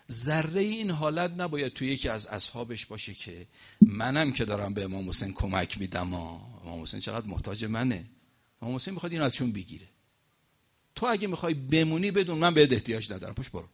ذره این حالت نباید توی یکی از اصحابش باشه که منم که دارم به امام حسین کمک میدم، امام حسین چقدر محتاج منه، امام حسین میخواد این ازشون بگیره. تو اگه میخوای بمونی بدون من بهت احتیاج ندارم، پشت برو.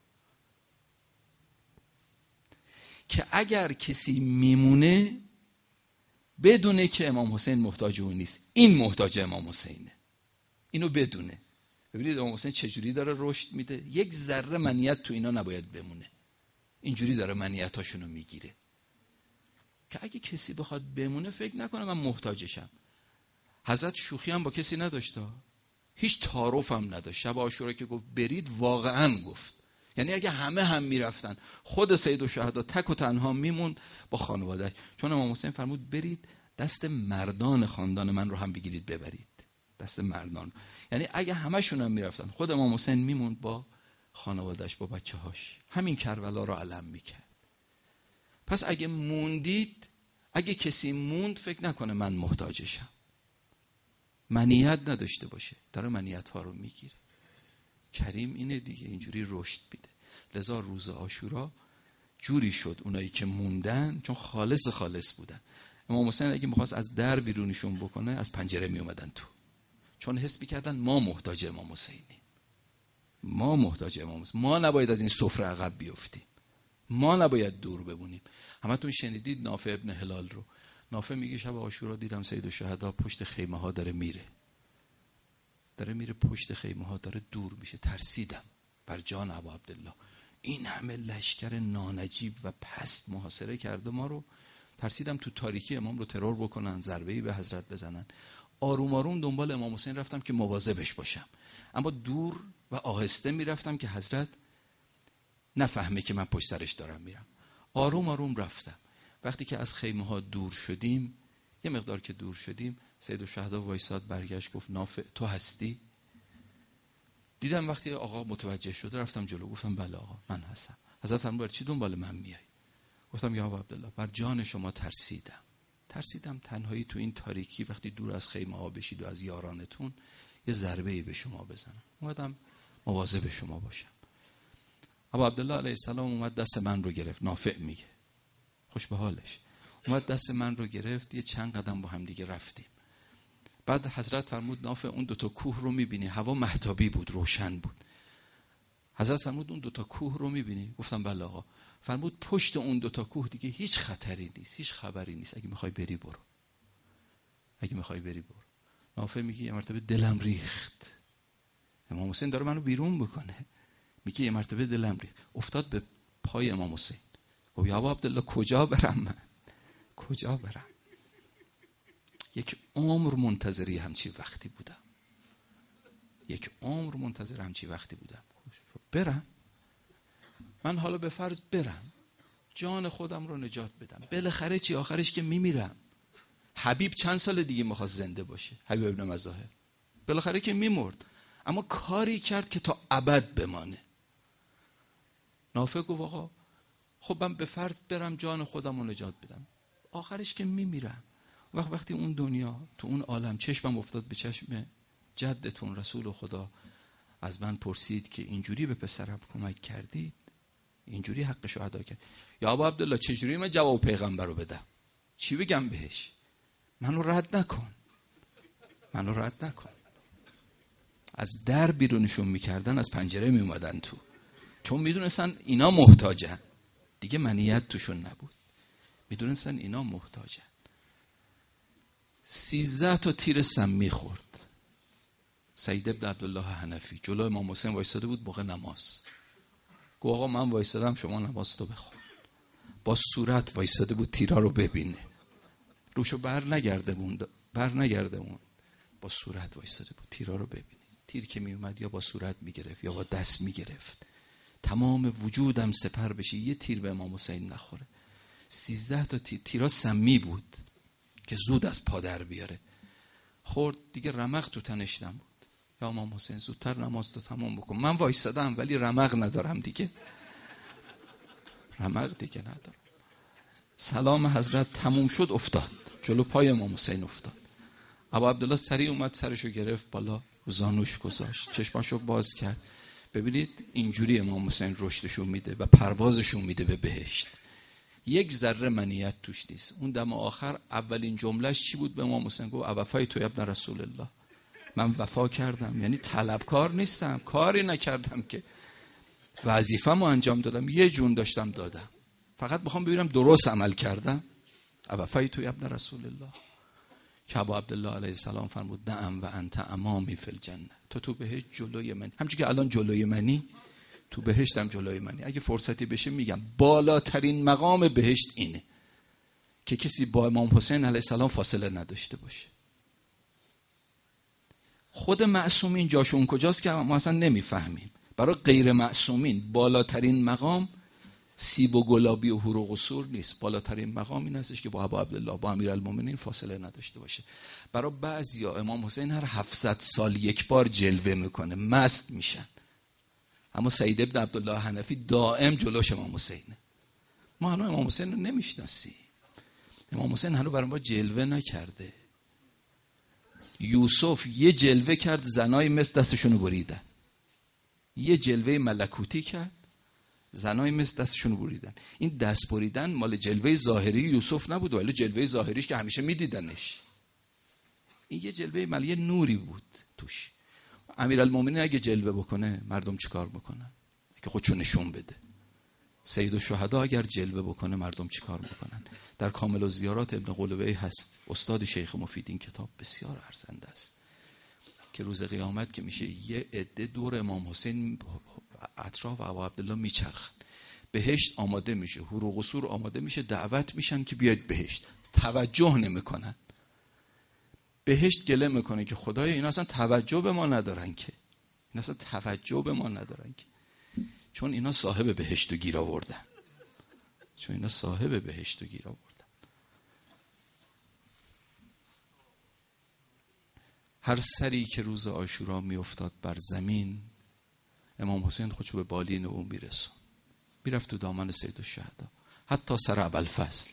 که اگر کسی میمونه بدونه که امام حسین محتاج اون نیست، این محتاج امام حسینه، اینو بدونه. ببینید امام حسین چجوری داره رشد میده، یک ذره منیت تو اینا نباید بمونه، اینجوری داره منیتاشونو میگیره که اگه کسی بخواد بمونه فکر نکنه من محتاجشم. حضرت شوخی هم با کسی نداشت، هیچ تعارف هم نداشت. شب عاشورا که گفت برید واقعا گفت، یعنی اگه همه هم میرفتن خود سید الشهدا تک و تنها میموند با خانواده‌اش. چون امام حسین فرمود برید دست مردان خاندان من رو هم بگیرید ببرید، دست مردان. یعنی اگه همشون هم میرفتن خود امام حسین میموند با خانواده‌اش با بچه‌هاش، همین کربلا رو علم میکرد. پس اگه موندید، اگه کسی موند فکر نکنه من محتاجشم، منیت نداشته باشه، داره منیت ها رو میگیره. کریم اینه دیگه، اینجوری رشد میده. لذا روز عاشورا جوری شد اونایی که موندن چون خالص بودن. امام حسین اگه میخواست از در بیرونشون بکنه از پنجره میومدن تو، چون حس میکردن ما محتاج امام حسینیم، ما محتاج امام حسین، ما نباید از این سفره عقب بیفتیم، ما نباید دور بمونیم. همتون شنیدید نافع ابن هلال رو. نافع میگه شب عاشورا دیدم سید الشهدا پشت خیمه ها داره میره پشت خیمه ها داره دور میشه، ترسیدم بر جان ابا عبدالله، این همه لشکر نانجیب و پست محاصره کرده ما رو، ترسیدم تو تاریکی امام رو ترور بکنن، ضربه‌ای به حضرت بزنن. آروم آروم دنبال امام حسین رفتم که مواظبش باشم، اما دور و آهسته میرفتم که حضرت نفهمه که من پشت سرش دارم میرم. آروم آروم رفتم. وقتی که از خیمه ها دور شدیم، یه مقدار که دور شدیم، سید الشهدا وایساد، برگشت گفت نافع تو هستی؟ دیدم وقتی آقا متوجه شده رفتم جلو، گفتم بله آقا من هستم. حضرت فرمود چی دنبال من میای؟ گفتم یا ابا عبدالله بر جان شما ترسیدم تنهایی تو این تاریکی وقتی دور از خیمه ها بشید و از یارانتون یه ضربه‌ای به شما بزنم، اومدم مواظب شما باشم. ابا عبدالله علیه السلام اومد دست من رو گرفت، نافع میگه خوش به حالش، اومد دست من رو گرفت، یه چند قدم با هم دیگه رفتیم. بعد حضرت فرمود نافع اون دوتا کوه رو میبینی؟ هوا مهتابی بود، روشن بود. حضرت فرمود اون دوتا کوه رو میبینی؟ گفتم بله آقا. فرمود پشت اون دوتا کوه دیگه هیچ خطری نیست، هیچ خبری نیست، اگه میخوای بری برو. نافع میگه یه مرتبه دلم ریخت، امام حسین داره منو بیرون بکنه، میگه یه مرتبه دلم ریخت، افتاد به پای امام حسین. گفت یا ابا عبدالله کجا برم من؟ یک عمر منتظر همچی وقتی بودم. برم من حالا به فرض برم جان خودم رو نجات بدم، بالاخره چی آخرش که میمیرم. حبیب چند سال دیگه میخواست زنده باشه، حبیب ابن مظاهر بالاخره که میمرد، اما کاری کرد که تا ابد بمانه. نافع گفت آقا خب من به فرض برم جان خودم رو نجات بدم، آخرش که میمیرم. وقتی اون دنیا تو اون عالم چشمم افتاد به چشم جدتون رسول خدا، از من پرسید که اینجوری به پسرم کمک کردید، اینجوری حقشو ادا کرد، یا ابا عبدالله چجوری من جواب پیغمبر رو بدم؟ چی بگم بهش؟ منو رد نکن. از در بیرونشون میکردن، از پنجره میومدن تو، چون میدونستن اینا محتاجن دیگه، منیت توشون نبود، میدونستن اینا محتاجن. 13 تا تیر سمی خورد سید ابن عبدالله حنفی، جلو امام حسین وایساده بود موقع نماز. گفت آقا من وایسادم شما نماز تو بخون. با صورت وایساده بود تیرا رو ببینه، روشو بر نگرده موند، با صورت وایساده بود تیرا رو ببینه. تیر که می اومد یا با صورت میگرفت یا با دست میگرفت، تمام وجودم سپر بشه یه تیر به امام حسین نخوره. 13 تا تیرا سمی بود که زود از پا در بیاره. خورد دیگه، رمق تو تنش نبود. یا امام حسین زودتر نماز تو تمام بکن، من وایسادم ولی رمق ندارم دیگه، ندارم. سلام حضرت تموم شد، افتاد جلو پای امام حسین افتاد. ابا عبدالله سریع اومد سرشو گرفت بالا، رو زانوش گذاشت، چشماشو باز کرد، ببینید اینجوری امام حسین رشدشون میده و پروازشون میده به بهشت. یک ذره منیت توش نیست. اون دم آخر اولین جملهش چی بود به امام حسین؟ گفت اوفیت ابن رسول الله، من وفا کردم، یعنی طلبکار نیستم، کاری نکردم که، وظیفه‌مو انجام دادم، یه جون داشتم دادم، فقط میخوام ببینم درست عمل کردم. اوفیت ابن رسول الله که ابو عبدالله علیه السلام فرمود نعم و انت امامی فی الجنه، تو بهشت جلوی من، همچون که الان جلوی منی، تو بهشتم جلوی منی. اگه فرصتی بشه میگم بالاترین مقام بهشت اینه که کسی با امام حسین علیه السلام فاصله نداشته باشه. خود معصومین جاشون کجاست که ما اصلا نمیفهمیم. برای غیر معصومین بالاترین مقام سیب و گلابی و حور و قصور نیست. بالاترین مقام این هستش که با ابو عبدالله، با امیرالمومنین فاصله نداشته باشه. برای بعضیا امام حسین هر 700 سال یک بار جلوه میکنه، مست میشن. اما سید ابن عبدالله حنفی دائم جلوش امام حسینه. ما هنوز امام حسین رو نمیشناسیم. امام حسین هنوز برای ما جلوه نکرده. یوسف یه جلوه کرد، زنای مصر دستشونو بریدن. یه جلوه ملکوتی کرد، زنای مصر دستشونو بریدن. این دست بریدن مال جلوه ظاهری یوسف نبود، ولی جلوه ظاهریش که همیشه میدیدنش. این یه جلوه یه نوری بود توش. امیرالمومنین اگه جلوه بکنه مردم چیکار میکنن؟ که خودشو نشون بده. سید الشهدا اگر جلوه بکنه مردم چیکار میکنن؟ در کامل الزیارات ابن قلوی هست، استاد شیخ مفید، این کتاب بسیار ارزنده است، که روز قیامت که میشه یه عده دور امام حسین اطراف ابو عبدالله میچرخن، بهشت آماده میشه، حور و قصور آماده میشه، دعوت میشن که بیاید بهشت، توجه نمیکنن. بهشت گله میکنه که خدایا اینا اصلا توجه به ما ندارن که، اینا اصلا توجه به ما ندارن که، چون اینا صاحب بهشت رو گیر آوردن، چون اینا صاحب بهشت رو گیر آوردن. هر سری که روز عاشورا میافتاد بر زمین، امام حسین خودشو به بالین او میرسون، میرفت تو دامن سید الشهدا، حتی سر ابوالفضل.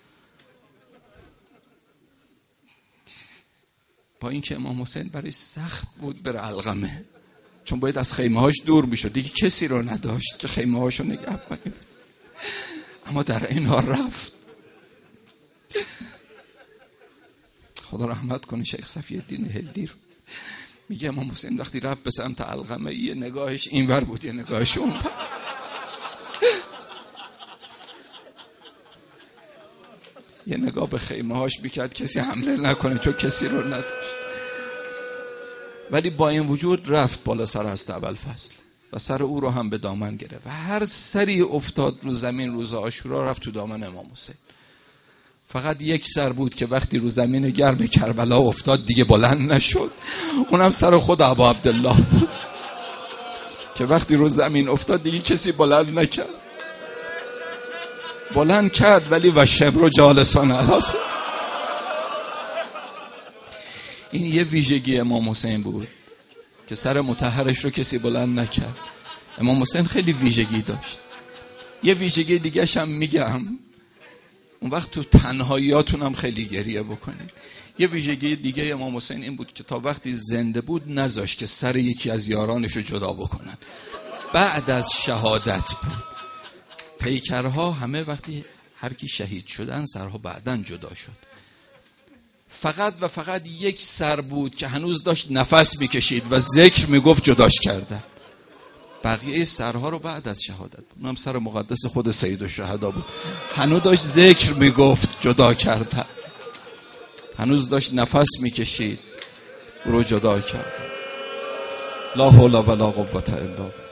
با اینکه امام حسین برای سخت بود بر علقمه، چون باید از خیمه هاش دور میشد، دیگه کسی رو نداشت که خیمه هاشو نگه کنه، اما در این حال رفت. خدا رحمت کنه شیخ صفی الدین هلدی رو، میگه امام حسین وقتی رفت به سمت علقمه، یه نگاهش اینور بود، یه نگاهش اونور. یه نگاه به خیمه هاش میکرد کسی حمله نکنه، چون کسی رو نداشت. ولی با این وجود رفت بالا سر هست ابوالفضل و سر او رو هم به دامن گرفت و هر سری افتاد رو زمین روز عاشورا رفت تو دامن امام حسین. فقط یک سر بود که وقتی رو زمین گرم کربلا افتاد دیگه بلند نشد، اونم سر خود ابو عبدالله بود که وقتی رو زمین افتاد دیگه کسی بلند نکرد. بلند کرد ولی و شبر جالسان علاس. این یه ویژگی امام حسین بود که سر مطهرش رو کسی بلند نکرد. امام حسین خیلی ویژگی داشت. یه ویژگی دیگه هم میگم، اون وقت تو تنهاییاتونم خیلی گریه بکنید. یه ویژگی دیگه امام حسین این بود که تا وقتی زنده بود نذاشت که سر یکی از یارانش رو جدا بکنن. بعد از شهادت بود. پیکرها همه وقتی هر کی شهید شدن سرها بعدن جدا شد. فقط و فقط یک سر بود که هنوز داشت نفس میکشید و ذکر میگفت جداش کردن. بقیه سرها رو بعد از شهادت بود. اونم سر مقدس خود سید الشهدا بود، هنوز داشت ذکر میگفت جدا کردن، هنوز داشت نفس میکشید رو جدا کردن. لا حول ولا قوة الا بالله.